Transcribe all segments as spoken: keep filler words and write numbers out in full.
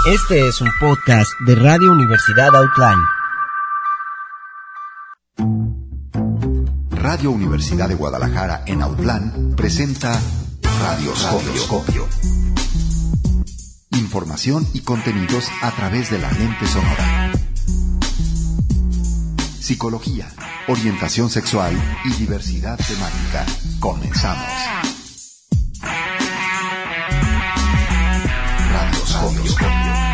Este es un podcast de Radio Universidad Outline. Radio Universidad de Guadalajara en Outland presenta Radioscopio. Información y contenidos a través de la lente sonora. Psicología, orientación sexual y diversidad temática. Comenzamos. Radioscopio.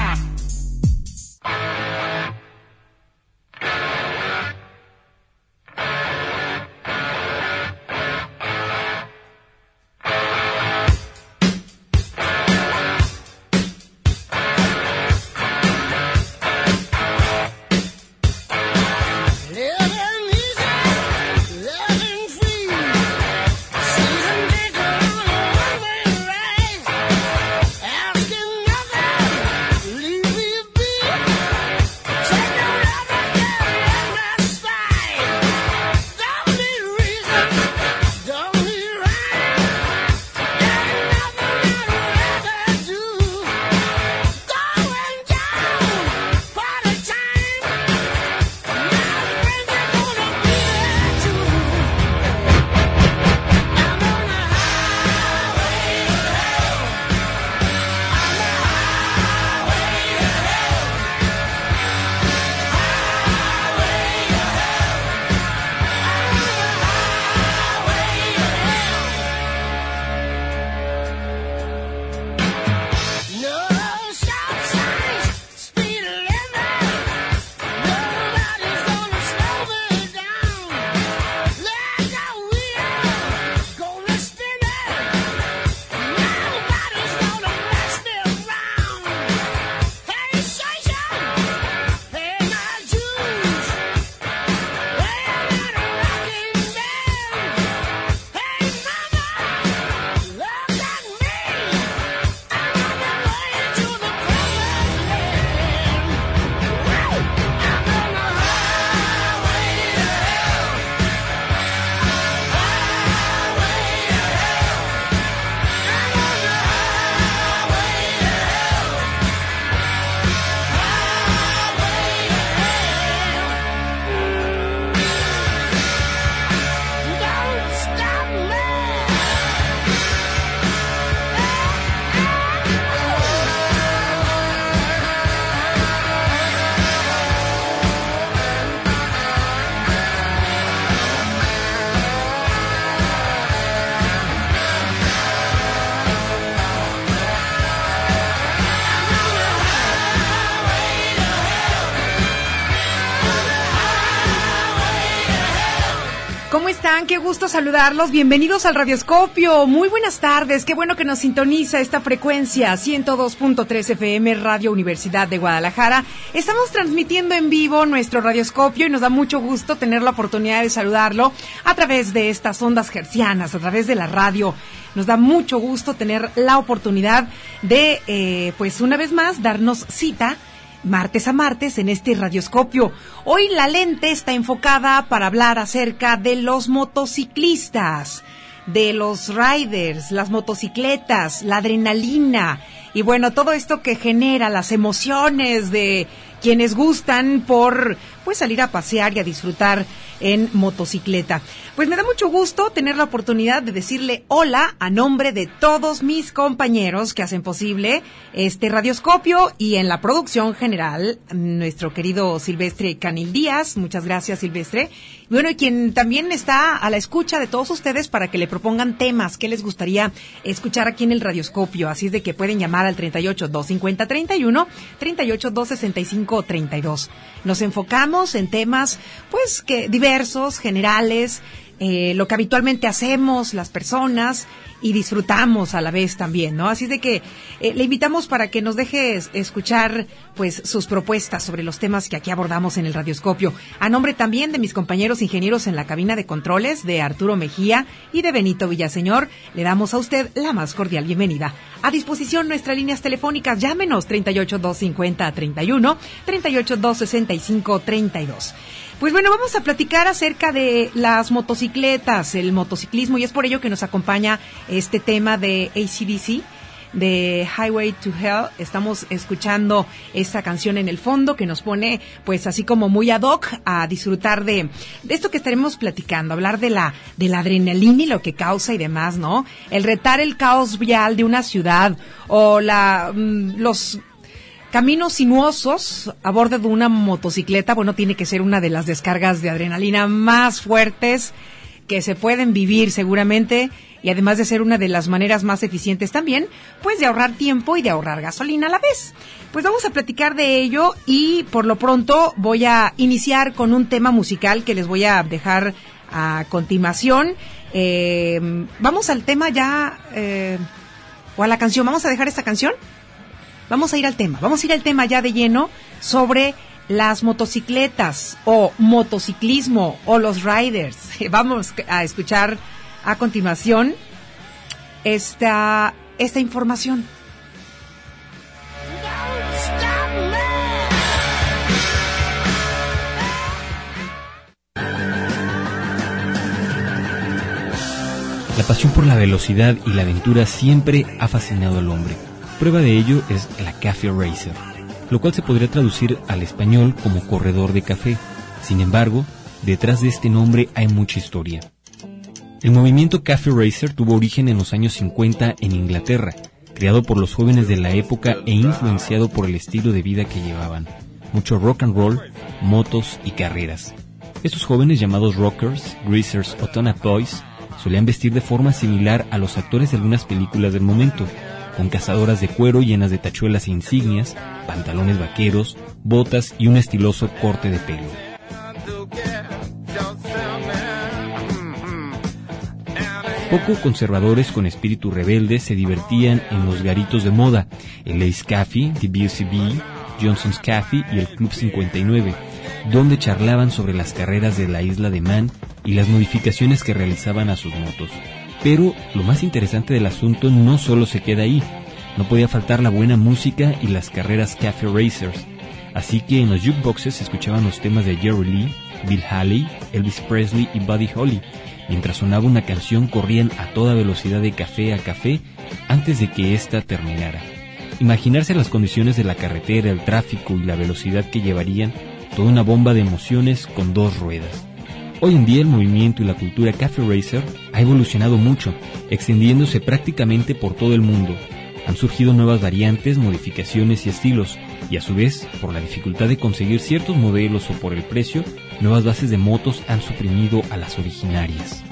Qué gusto saludarlos, bienvenidos al Radioscopio, muy buenas tardes, qué bueno que nos sintoniza esta frecuencia ciento dos punto tres F M Radio Universidad de Guadalajara. Estamos transmitiendo en vivo nuestro Radioscopio y nos da mucho gusto tener la oportunidad de saludarlo a través de estas ondas hertzianas, a través de la radio. Nos da mucho gusto tener la oportunidad de, eh, pues una vez más, darnos cita martes a martes en este Radioscopio. Hoy la lente está enfocada para hablar acerca de los motociclistas, de los riders, las motocicletas, la adrenalina y bueno, todo esto que genera las emociones de quienes gustan por pues salir a pasear y a disfrutar en motocicleta. Pues me da mucho gusto tener la oportunidad de decirle hola a nombre de todos mis compañeros que hacen posible este Radioscopio y en la producción general, nuestro querido Silvestre Canil Díaz. Muchas gracias, Silvestre. Y bueno, y quien también está a la escucha de todos ustedes para que le propongan temas que les gustaría escuchar aquí en el Radioscopio. Así es de que pueden llamar al treinta y ocho, doscientos cincuenta, treinta y uno, treinta y ocho, doscientos sesenta y cinco, treinta y dos. Nos enfocamos en temas, pues, que diversos, generales, eh, lo que habitualmente hacemos las personas y disfrutamos a la vez también, ¿no? Así de que eh, le invitamos para que nos deje escuchar pues sus propuestas sobre los temas que aquí abordamos en el Radioscopio. A nombre también de mis compañeros ingenieros en la cabina de controles, de Arturo Mejía y de Benito Villaseñor, le damos a usted la más cordial bienvenida. A disposición nuestras líneas telefónicas, llámenos treinta y ocho, doscientos cincuenta, treinta y uno, treinta y ocho, doscientos sesenta y cinco, treinta y dos. Pues bueno, vamos a platicar acerca de las motocicletas, el motociclismo, y es por ello que nos acompaña este tema de A C D C, de Highway to Hell. Estamos escuchando esta canción en el fondo que nos pone pues así como muy ad hoc a disfrutar de, de esto que estaremos platicando, hablar de la, de la adrenalina y lo que causa y demás, ¿no? El retar el caos vial de una ciudad o la, los caminos sinuosos a bordo de una motocicleta, bueno, tiene que ser una de las descargas de adrenalina más fuertes que se pueden vivir seguramente, y además de ser una de las maneras más eficientes también, pues de ahorrar tiempo y de ahorrar gasolina a la vez. Pues vamos a platicar de ello y por lo pronto voy a iniciar con un tema musical que les voy a dejar a continuación. Eh, vamos al tema ya, eh, o a la canción, vamos a dejar esta canción. Vamos a ir al tema, vamos a ir al tema ya de lleno sobre las motocicletas o motociclismo o los riders. Vamos a escuchar a continuación esta, esta información. La pasión por la velocidad y la aventura siempre ha fascinado al hombre. Prueba de ello es la Cafe Racer, lo cual se podría traducir al español como corredor de café. Sin embargo, detrás de este nombre hay mucha historia. El movimiento Cafe Racer tuvo origen en los años cincuenta en Inglaterra, creado por los jóvenes de la época e influenciado por el estilo de vida que llevaban. Mucho rock and roll, motos y carreras. Estos jóvenes llamados rockers, greasers o tone-up boys solían vestir de forma similar a los actores de algunas películas del momento, con cazadoras de cuero llenas de tachuelas e insignias, pantalones vaqueros, botas y un estiloso corte de pelo. Poco conservadores con espíritu rebelde se divertían en los garitos de moda, el Ace Cafe, The B C B, Johnson's Cafe y el Club cincuenta y nueve, donde charlaban sobre las carreras de la isla de Man y las modificaciones que realizaban a sus motos. Pero lo más interesante del asunto no solo se queda ahí. No podía faltar la buena música y las carreras Cafe Racers. Así que en los jukeboxes se escuchaban los temas de Jerry Lee, Bill Haley, Elvis Presley y Buddy Holly. Mientras sonaba una canción corrían a toda velocidad de café a café antes de que ésta terminara. Imaginarse las condiciones de la carretera, el tráfico y la velocidad que llevarían, toda una bomba de emociones con dos ruedas. Hoy en día el movimiento y la cultura Cafe Racer ha evolucionado mucho, extendiéndose prácticamente por todo el mundo. Han surgido nuevas variantes, modificaciones y estilos, y a su vez, por la dificultad de conseguir ciertos modelos o por el precio, nuevas bases de motos han suprimido a las originarias.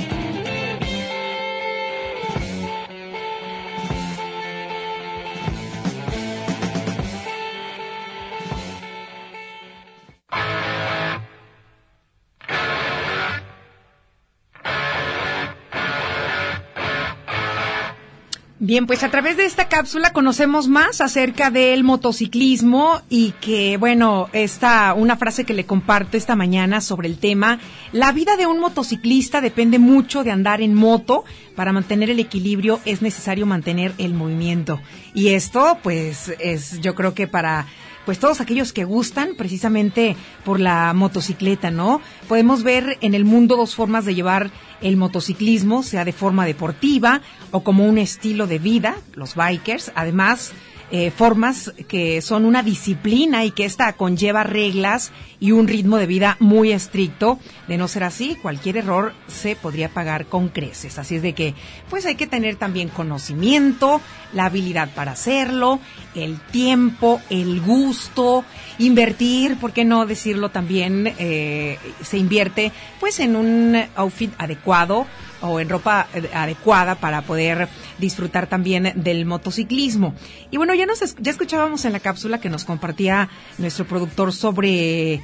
Bien, pues a través de esta cápsula conocemos más acerca del motociclismo y que, bueno, esta una frase que le comparto esta mañana sobre el tema: la vida de un motociclista depende mucho de andar en moto. Para mantener el equilibrio es necesario mantener el movimiento. Y esto, pues, es yo creo que para pues todos aquellos que gustan precisamente por la motocicleta, ¿no? Podemos ver en el mundo dos formas de llevar el motociclismo, sea de forma deportiva o como un estilo de vida, los bikers. Además, eh, formas que son una disciplina y que esta conlleva reglas y un ritmo de vida muy estricto. De no ser así, cualquier error se podría pagar con creces. Así es de que, pues hay que tener también conocimiento, la habilidad para hacerlo, el tiempo, el gusto, invertir, ¿por qué no decirlo también? Eh, se invierte pues en un outfit adecuado o en ropa adecuada para poder disfrutar también del motociclismo. Y bueno, ya nos ya escuchábamos en la cápsula que nos compartía nuestro productor sobre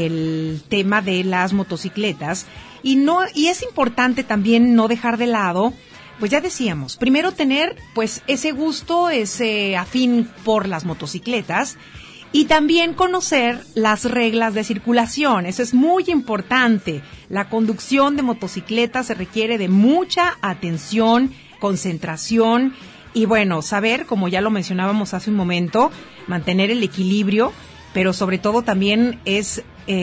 el tema de las motocicletas y no y es importante también no dejar de lado, pues ya decíamos, primero tener pues ese gusto, ese afín por las motocicletas y también conocer las reglas de circulación. Eso es muy importante. La conducción de motocicletas se requiere de mucha atención, concentración y bueno, saber, como ya lo mencionábamos hace un momento, mantener el equilibrio, pero sobre todo también es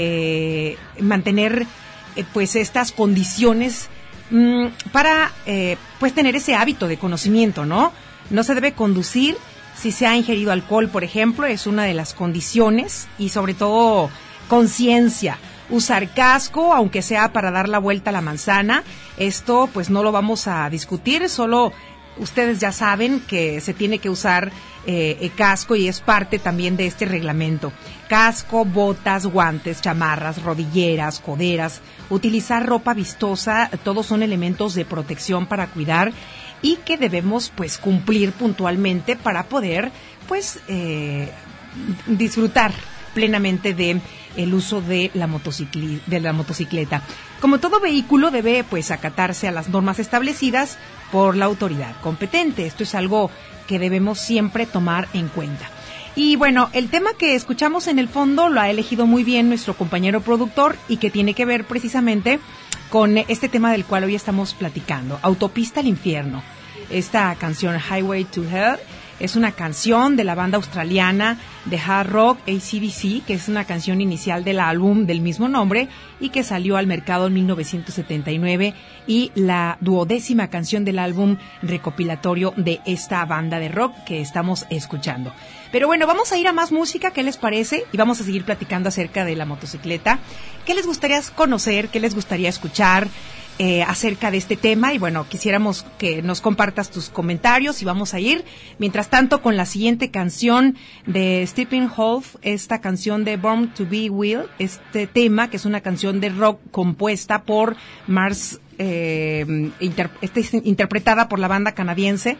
eh, mantener eh, pues estas condiciones mmm, para eh, pues tener ese hábito de conocimiento, ¿no? No se debe conducir si se ha ingerido alcohol, por ejemplo, es una de las condiciones, y sobre todo conciencia. Usar casco, aunque sea para dar la vuelta a la manzana, esto pues no lo vamos a discutir, solo ustedes ya saben que se tiene que usar eh, el casco y es parte también de este reglamento. Casco, botas, guantes, chamarras, rodilleras, coderas, utilizar ropa vistosa, todos son elementos de protección para cuidar y que debemos pues cumplir puntualmente para poder pues eh, disfrutar plenamente de el uso de la motocicli- de la motocicleta. Como todo vehículo debe pues acatarse a las normas establecidas por la autoridad competente. Esto es algo que debemos siempre tomar en cuenta. Y bueno, el tema que escuchamos en el fondo lo ha elegido muy bien nuestro compañero productor y que tiene que ver precisamente con este tema del cual hoy estamos platicando, Autopista al Infierno. Esta canción Highway to Hell es una canción de la banda australiana de hard rock A C D C, que es una canción inicial del álbum del mismo nombre y que salió al mercado en mil novecientos setenta y nueve, y la duodécima canción del álbum recopilatorio de esta banda de rock que estamos escuchando. Pero bueno, vamos a ir a más música, ¿qué les parece? Y vamos a seguir platicando acerca de la motocicleta. ¿Qué les gustaría conocer? ¿Qué les gustaría escuchar eh, acerca de este tema? Y bueno, quisiéramos que nos compartas tus comentarios y vamos a ir, mientras tanto, con la siguiente canción de Steppenwolf, esta canción de Born to Be Wild, este tema que es una canción de rock compuesta por Mars, eh, inter, este es interpretada por la banda canadiense.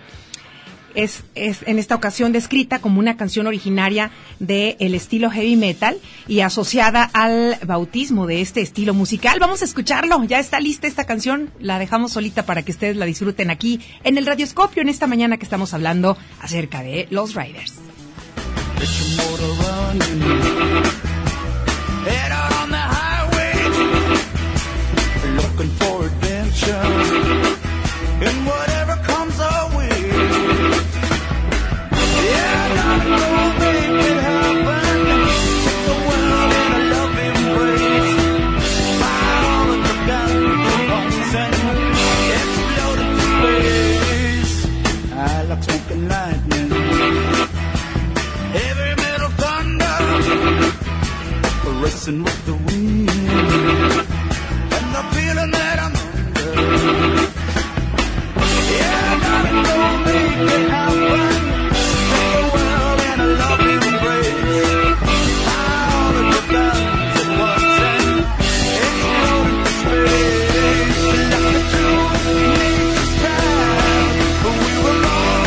Es, es en esta ocasión descrita como una canción originaria del estilo heavy metal y asociada al bautismo de este estilo musical. Vamos a escucharlo, ya está lista esta canción, la dejamos solita para que ustedes la disfruten aquí en el Radioscopio en esta mañana que estamos hablando acerca de los Riders. Smoking lightning, heavy metal thunder, racing with the wind, and the feeling that I'm under. Yeah, I gotta go make it happen. Take the world in a loving embrace. All of the guns at once and explode into space. Like the two needs to stand, but we were born.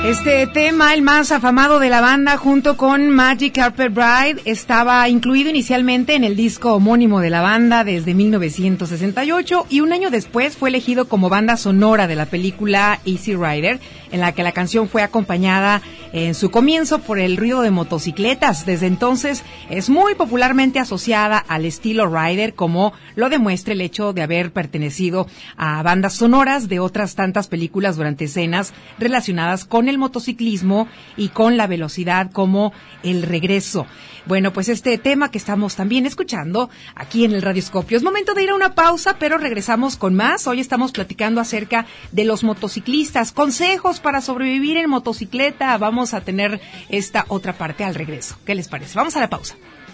Este tema, el más afamado de la banda, junto con Magic Carpet Ride, estaba incluido inicialmente en el disco homónimo de la banda desde mil novecientos sesenta y ocho y un año después fue elegido como banda sonora de la película Easy Rider, en la que la canción fue acompañada en su comienzo por el ruido de motocicletas. Desde entonces es muy popularmente asociada al estilo rider, como lo demuestra el hecho de haber pertenecido a bandas sonoras de otras tantas películas durante escenas relacionadas con el motociclismo y con la velocidad, como El Regreso. Bueno, pues este tema que estamos también escuchando aquí en el Radioscopio. Es momento de ir a una pausa, pero regresamos con más. Hoy estamos platicando acerca de los motociclistas, consejos para sobrevivir en motocicleta. Vamos a tener esta otra parte al regreso. ¿Qué les parece? Vamos a la pausa.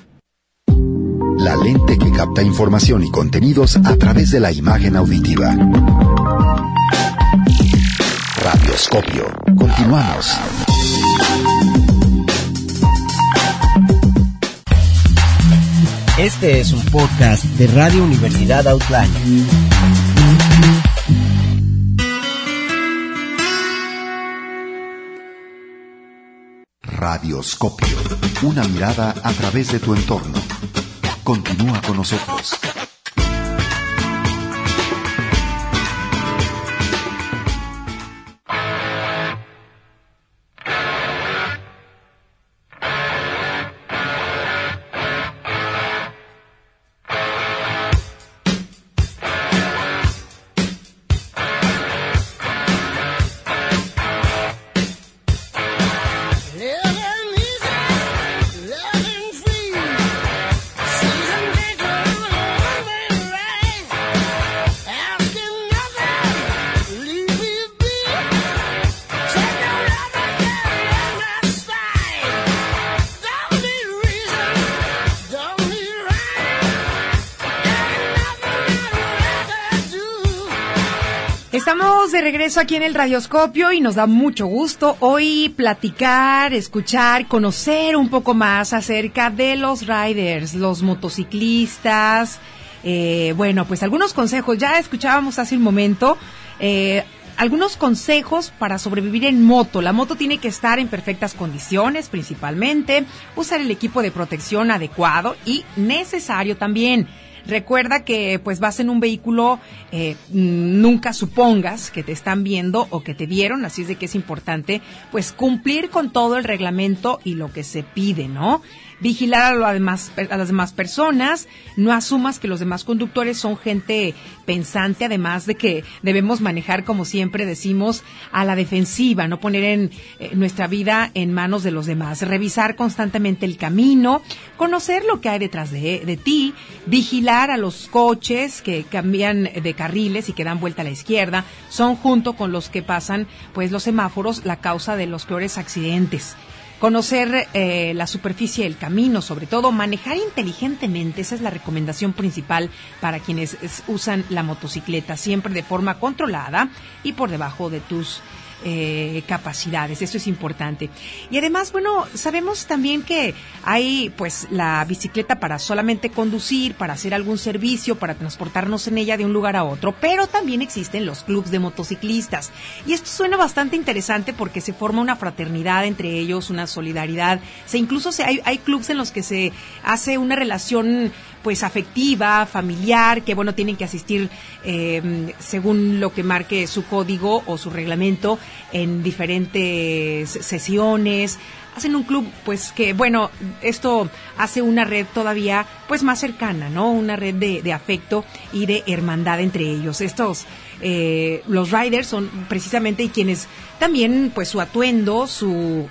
La lente que capta información y contenidos a través de la imagen auditiva. Radioscopio. Continuamos. Este es un podcast de Radio Universidad Outline. Radioscopio. Una mirada a través de tu entorno. Continúa con nosotros. Estamos de regreso aquí en el Radioscopio y nos da mucho gusto hoy platicar, escuchar, conocer un poco más acerca de los riders, los motociclistas. Eh, bueno, pues algunos consejos, ya escuchábamos hace un momento, eh, algunos consejos para sobrevivir en moto. La moto tiene que estar en perfectas condiciones, principalmente, usar el equipo de protección adecuado y necesario también. Recuerda que pues vas en un vehículo, eh, nunca supongas que te están viendo o que te vieron, así es de que es importante pues cumplir con todo el reglamento y lo que se pide, ¿no? Vigilar a, lo demás, a las demás personas, no asumas que los demás conductores son gente pensante, además de que debemos manejar, como siempre decimos, a la defensiva, no poner en eh, nuestra vida en manos de los demás, revisar constantemente el camino, conocer lo que hay detrás de, de ti, vigilar a los coches que cambian de carriles y que dan vuelta a la izquierda, son junto con los que pasan pues los semáforos la causa de los peores accidentes. Conocer eh, la superficie del camino, sobre todo manejar inteligentemente, esa es la recomendación principal para quienes es, usan la motocicleta, siempre de forma controlada y por debajo de tus eh, capacidades, esto es importante. Y además, bueno, sabemos también que hay pues la bicicleta para solamente conducir, para hacer algún servicio, para transportarnos en ella de un lugar a otro, pero también existen los clubs de motociclistas. Y esto suena bastante interesante porque se forma una fraternidad entre ellos, una solidaridad. Se incluso se, hay, hay clubs en los que se hace una relación pues afectiva, familiar, que bueno, tienen que asistir eh, según lo que marque su código o su reglamento en diferentes sesiones. Hacen un club, pues que, bueno, esto hace una red todavía, pues más cercana, ¿no? Una red de, de afecto y de hermandad entre ellos. Estos, eh, los riders son precisamente y quienes también, pues su atuendo, su...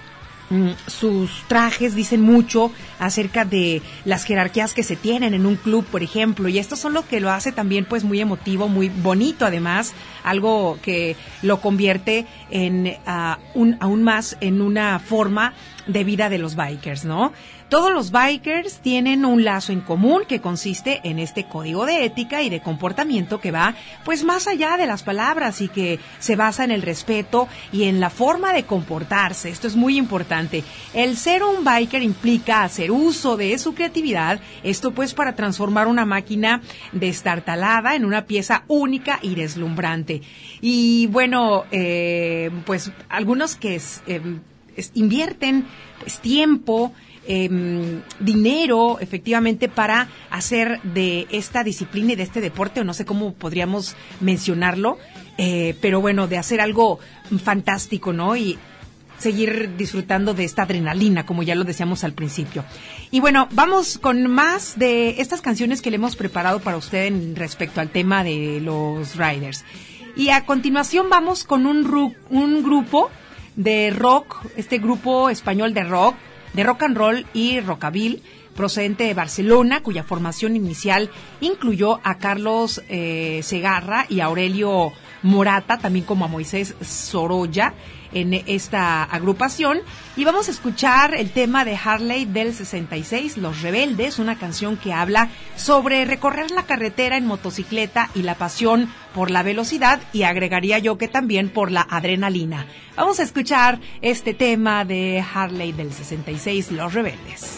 sus trajes dicen mucho acerca de las jerarquías que se tienen en un club, por ejemplo, y esto son lo que lo hace también pues muy emotivo, muy bonito además, algo que lo convierte en uh, un, aún más en una forma de vida de los bikers, ¿no? Todos los bikers tienen un lazo en común que consiste en este código de ética y de comportamiento que va pues más allá de las palabras y que se basa en el respeto y en la forma de comportarse. Esto es muy importante. El ser un biker implica hacer uso de su creatividad, esto pues para transformar una máquina destartalada en una pieza única y deslumbrante. Y bueno, eh, pues algunos que es, eh, es, invierten pues tiempo, Eh, dinero, efectivamente, para hacer de esta disciplina y de este deporte, o no sé cómo podríamos mencionarlo, eh, pero bueno, de hacer algo fantástico, ¿no? Y seguir disfrutando de esta adrenalina, como ya lo decíamos al principio. Y bueno, vamos con más de estas canciones que le hemos preparado para usted en respecto al tema de los riders. Y a continuación vamos con un, ru- un grupo de rock, este grupo español de rock, de rock and roll y rockabilly, procedente de Barcelona, cuya formación inicial incluyó a Carlos eh, Segarra y a Aurelio Morata, también como a Moisés Sorolla en esta agrupación. Y vamos a escuchar el tema de Harley del sesenta y seis, Los Rebeldes, una canción que habla sobre recorrer la carretera en motocicleta y la pasión por la velocidad, y agregaría yo que también por la adrenalina. Vamos a escuchar este tema de Harley del sesenta y seis, Los Rebeldes.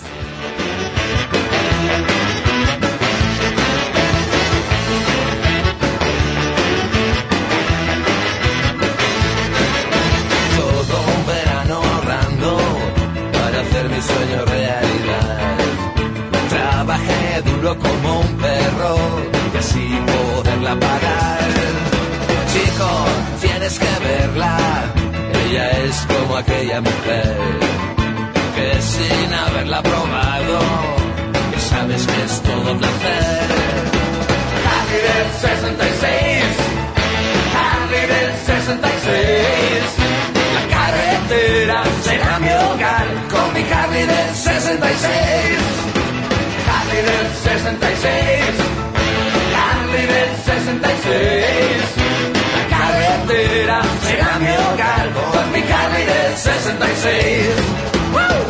Todo un verano ahorrando para hacer mi sueño realidad. Trabajé duro como un perro y así poderla pagar. Chico, tienes que verla, ella es como aquella mujer que sin haberla probado ya sabes que es todo placer. Harley del sesenta y seis, Harley del sesenta y seis, la carretera será mi hogar con mi Harley del sesenta y seis. Harley del sesenta y seis, Harley del sesenta y seis, la carretera será mi hogar con mi Harley del sesenta y seis. ¡Woo!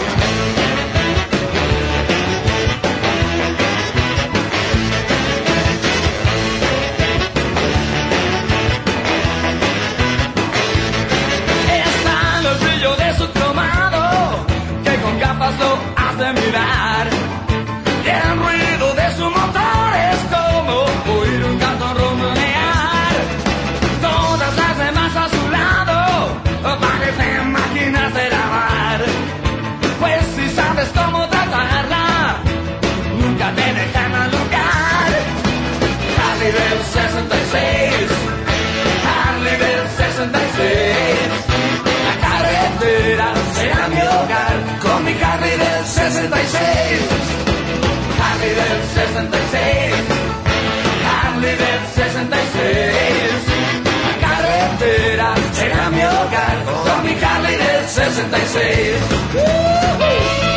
Está en el brillo de su cromado que con gafas lo hace mirar. Y el ruido de su motor es como oír un gato ronronear. Todas las demás a su lado parecen máquinas de lavar. Pues si sabes cómo tratarla, nunca te dejan lugar. Harley del sesenta y seis, Harley del sesenta y seis, la carretera será mi hogar con mi Harley del sesenta y seis. Harley del sesenta y seis, Harley del sesenta y seis, la carretera será mi hogar con mi Harley del sesenta y seis. ¡Uh-huh!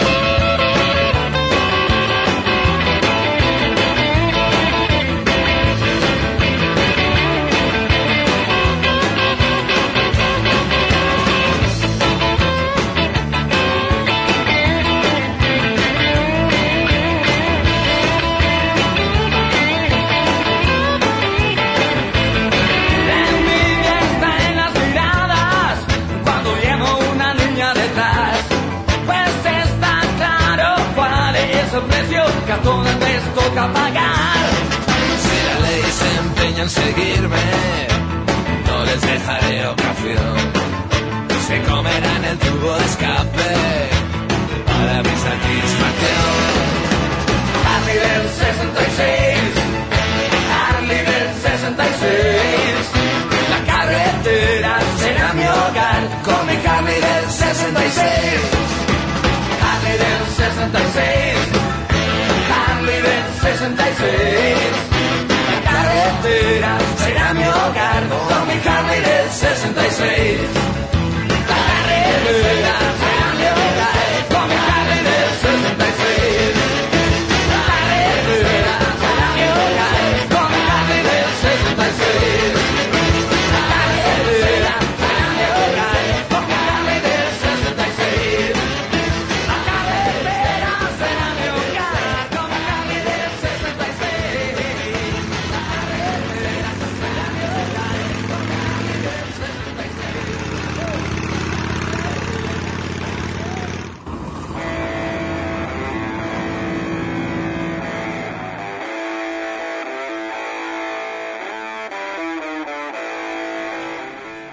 Precio que a todas les toca pagar. Si la ley se empeña en seguirme, no les dejaré ocasión. Se comerán el tubo de escape para mi satisfacción. Harley del sesenta y seis, Harley del sesenta y seis, la carretera será mi hogar con mi Harley del sesenta y seis. Harley del sesenta y seis, Harley del sesenta y seis, la carretera será mi hogar con mi Harley del sesenta y seis. La carretera será mi hogar con mi Harley del sesenta y seis. La carretera será mi hogar con mi Harley del sesenta y seis. La carretera será mi hogar con mi Harley del sesenta y seis.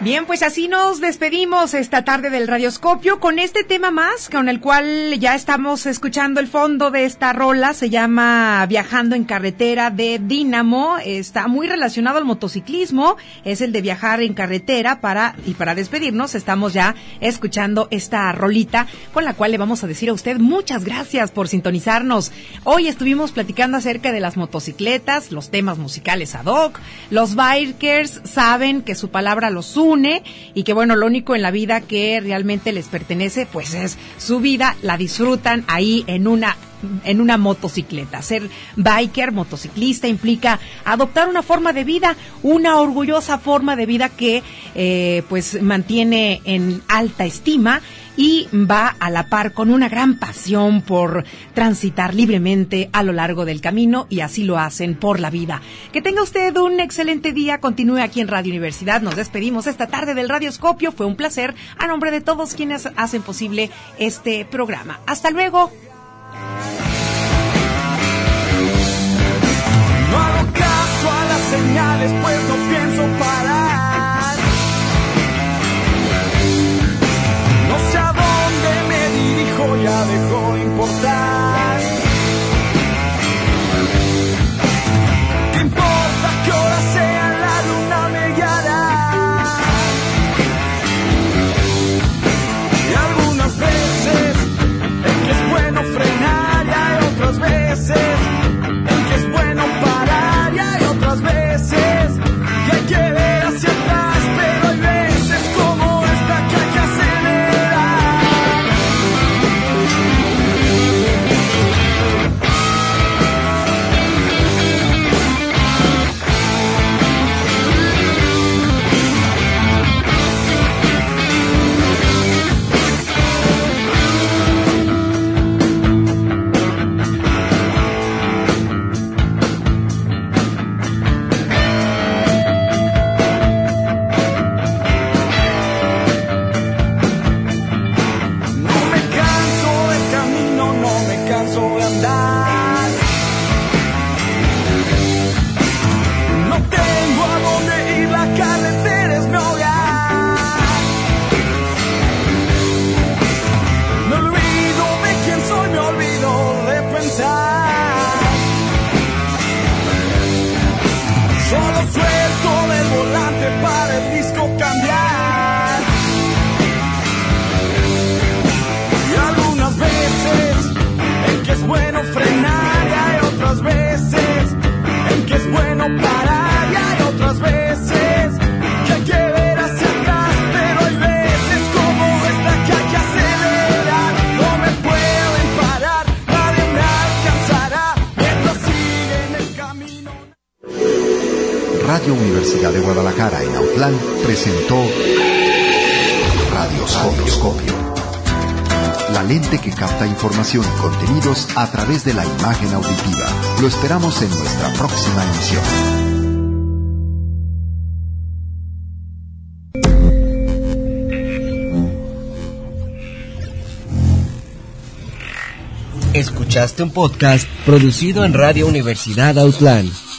Bien, pues así nos despedimos esta tarde del Radioscopio con este tema más, con el cual ya estamos escuchando el fondo de esta rola. Se llama Viajando en Carretera de Dínamo. Está muy relacionado al motociclismo, es el de viajar en carretera. Para y para despedirnos estamos ya escuchando esta rolita con la cual le vamos a decir a usted muchas gracias por sintonizarnos. Hoy estuvimos platicando acerca de las motocicletas, los temas musicales ad hoc. Los bikers saben que su palabra los une y que bueno, lo único en la vida que realmente les pertenece pues es su vida, la disfrutan ahí en una en una motocicleta. Ser biker, motociclista, implica adoptar una forma de vida, una orgullosa forma de vida que eh, pues mantiene en alta estima y va a la par con una gran pasión por transitar libremente a lo largo del camino, y así lo hacen por la vida. Que tenga usted un excelente día, continúe aquí en Radio Universidad. Nos despedimos esta tarde del Radioscopio, fue un placer a nombre de todos quienes hacen posible este programa. Hasta luego. No hago caso a las señales, pues no pienso parar. No sé a dónde me dirijo, ya dejó de importar. ¿Qué importa que hora sea? La luna me guiará. Y algunas veces en que es bueno frenar, y hay otras veces en que es bueno parar, y hay otras veces que hay que ver hacia atrás, pero hay veces como esta que hay que acelerar. No me canso del camino, no me canso de andar. No tengo a dónde ir, la carretera es mi hogar. Me olvido de quién soy, me olvido de pensar. Solo suelto del volante para el disco cambiar. Y algunas veces en que es bueno frenar, y hay otras veces en que es bueno parar, y hay otras veces que hay que ver hacia atrás, pero hay veces como esta que hay que acelerar. No me pueden parar, nadie me alcanzará mientras sigue en el camino. Radio Universidad de Guadalajara en Autlán presentó Radioscopio. La lente que capta información y contenidos a través de la imagen auditiva. Lo esperamos en nuestra próxima emisión. Escuchaste un podcast producido en Radio Universidad Autlán.